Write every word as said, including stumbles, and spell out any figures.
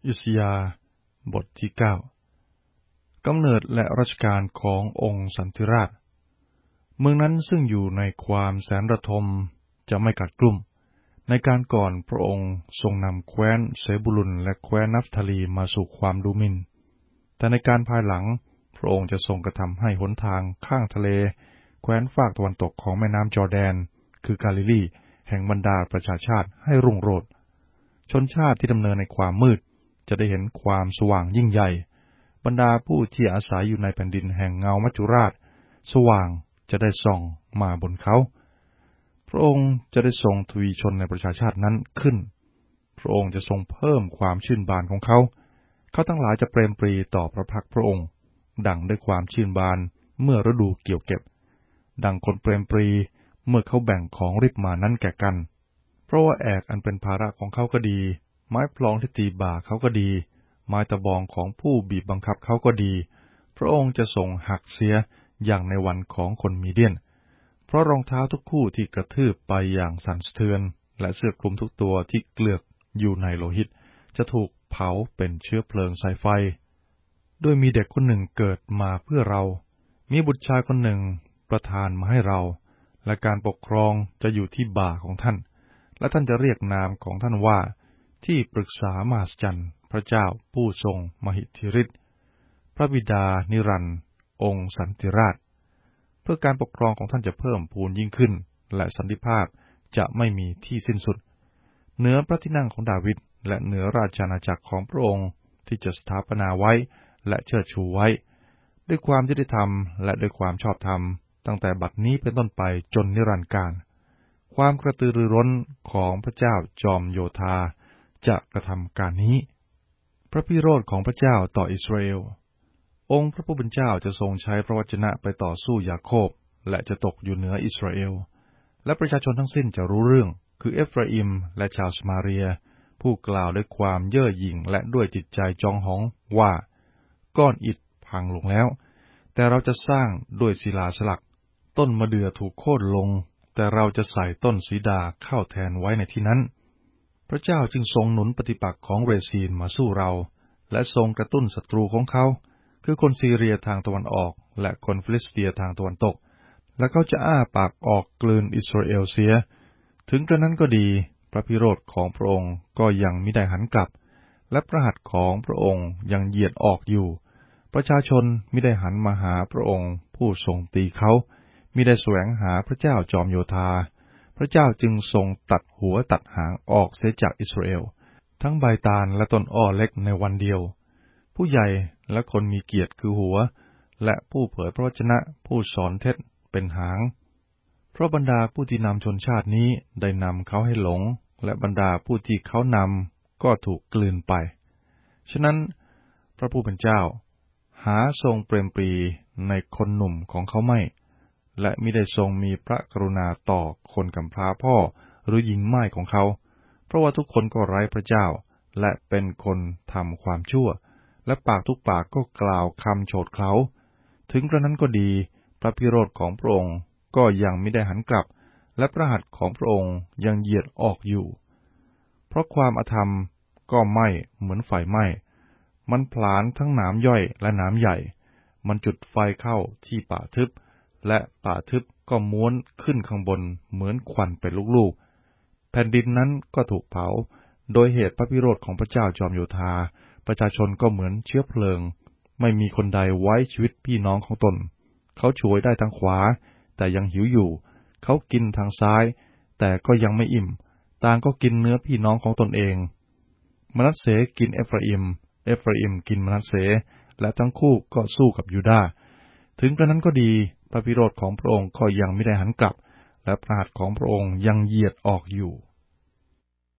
อิสยาห์บทที่เก้ากำเนิดและราชการขององค์สันติราชเมืองนั้นซึ่งอยู่ในความแสนระทมจะไม่กัดกลุ่มในการก่อนพระองค์ทรงนำแคว้นเซบูลุนและแคว้นนัฟทาลีมาสู่ความดูหมิ่นแต่ในการภายหลังพระองค์จะทรงกระทำให้หนทางข้างทะเลแคว้นฝากตะวันตกของแม่น้ำจอร์แดนคือกาลิลีแห่งบรรดาประชาชาติให้รุ่งโรจน์ชนชาติที่ดำเนินในความมืดจะได้เห็นความสว่างยิ่งใหญ่บรรดาผู้ที่อาศัยอยู่ในแผ่นดินแห่งเงามัจจุราชสว่างจะได้ส่องมาบนเขาพระองค์จะได้ทรงทวีชนในประชาชาตินั้นขึ้นพระองค์จะทรงเพิ่มความชื่นบานของเขาเขาทั้งหลายจะเปรมปรีต่อพระพักพระองค์ดั่งด้วยความชื่นบานเมื่อฤดูเกี่ยวเก็บดังคนเปรมปรีเมื่อเขาแบ่งของริบมานั้นแก่กันเพราะว่าแอกอันเป็นภาระของเขาก็ดีไม้พลองที่ตีบ่าเขาก็ดีไม้ตะบองของผู้บีบบังคับเขาก็ดีพระองค์จะทรงหักเสียอย่างในวันของคนมีเดียนเพราะรองเท้าทุกคู่ที่กระทืบไปอย่างสั่นสะเทือนและเสื้อคลุมทุกตัวที่เกลือกอยู่ในโลหิตจะถูกเผาเป็นเชื้อเพลิงใส่ไฟด้วยมีเด็กคนหนึ่งเกิดมาเพื่อเรามีบุตรชายคนหนึ่งประทานมาให้เราและการปกครองจะอยู่ที่บ่าของท่านและท่านจะเรียกนามของท่านว่าที่ปรึกษามหัศจรรย์พระเจ้าผู้ทรงมหิทธิฤทธิ์พระบิดานิรันดร์องค์สันติราชเพื่อการปกครองของท่านจะเพิ่มพูนยิ่งขึ้นและสันติภาพจะไม่มีที่สิ้นสุดเหนือพระที่นั่งของดาวิดและเหนือราชอาณาจักรของพระองค์ที่จะสถาปนาไว้และเชิดชูไว้ด้วยความยุติธรรมและด้วยความชอบธรรมตั้งแต่บัดนี้เป็นต้นไปจนนิรันดร์กาลความกระตือรือร้นของพระเจ้าจอมโยธาจะกระทำการนี้พระพิโรธของพระเจ้าต่ออิสราเอลองค์พระผู้เป็นเจ้าจะทรงใช้พระวจนะไปต่อสู้ยาโคบและจะตกอยู่เหนืออิสราเอลและประชาชนทั้งสิ้นจะรู้เรื่องคือเอฟราอิมและชาวสมาเรียผู้กล่าวด้วยความเย่อหยิ่งและด้วยจิตใจจองหองว่าก้อนอิฐพังลงแล้วแต่เราจะสร้างด้วยศิลาสลักต้นมะเดื่อถูกโค่นลงแต่เราจะใส่ต้นสีดาเข้าแทนไว้ในที่นั้นพระเจ้าจึงทรงหนุนปฏิปักษ์ของเรซีนมาสู้เราและทรงกระตุ้นศัตรูของเขาคือคนซีเรียทางตะวันออกและคนฟิลิสเตียทางตะวันตกและเขาจะอ้าปากออกกลืนอิสราเอลเสียถึงกระนั้นก็ดีพระพิโรธของพระองค์ก็ยังมิได้หันกลับและพระหัตถ์ของพระองค์ยังเหยียดออกอยู่ประชาชนมิได้หันมาหาพระองค์ผู้ทรงตีเขามิได้แสวงหาพระเจ้าจอมโยธาพระเจ้าจึงทรงตัดหัวตัดหางออกเสียจากอิสราเอลทั้งใบตาลและต้นอ้อเล็กในวันเดียวผู้ใหญ่และคนมีเกียรติคือหัวและผู้เผยพระวจนะผู้สอนเท็จเป็นหางเพราะบรรดาผู้ที่นำชนชาตินี้ได้นำเขาให้หลงและบรรดาผู้ที่เขานำก็ถูกกลืนไปฉะนั้นพระผู้เป็นเจ้าหาทรงเปรมปรีในคนหนุ่มของเขาไม่และมิได้ทรงมีพระกรุณาต่อคนกำพร้าพ่อหรือหญิงม่ายของเขาเพราะว่าทุกคนก็ไร้พระเจ้าและเป็นคนทำความชั่วและปากทุกปากก็กล่าวคำโฉดเขลาถึงกระนั้นก็ดีพระพิโรธของพระองค์ก็ยังไม่ได้หันกลับและพระหัตถ์ของพระองค์ยังเหยียดออกอยู่เพราะความอธรรมก็ไหม้เหมือนไฟไหม้มันผลาญทั้งหนามย่อยและหนามใหญ่มันจุดไฟเข้าที่ป่าทึบและป่าทึบก็ม้วนขึ้นข้างบนเหมือนควันเป็นลูกๆแผ่นดินนั้นก็ถูกเผาโดยเหตุพระพิโรธของพระเจ้าจอมโยธาประชาชนก็เหมือนเชื้อเพลิงไม่มีคนใดไว้ชีวิตพี่น้องของตนเขาฉวยได้ทางขวาแต่ยังหิวอยู่เขากินทางซ้ายแต่ก็ยังไม่อิ่มต่างก็กินเนื้อพี่น้องของตนเองมนัสเสกินเอฟราอิมเอฟราอิมกินมนัสเสและทั้งคู่ก็สู้กับยูดาห์ถึงกระนั้นก็ดีพระพิโรธของพระองค์ก็ยังไม่ได้หันกลับและพระหัตถ์ของพระองค์ยังเหยียดออกอยู่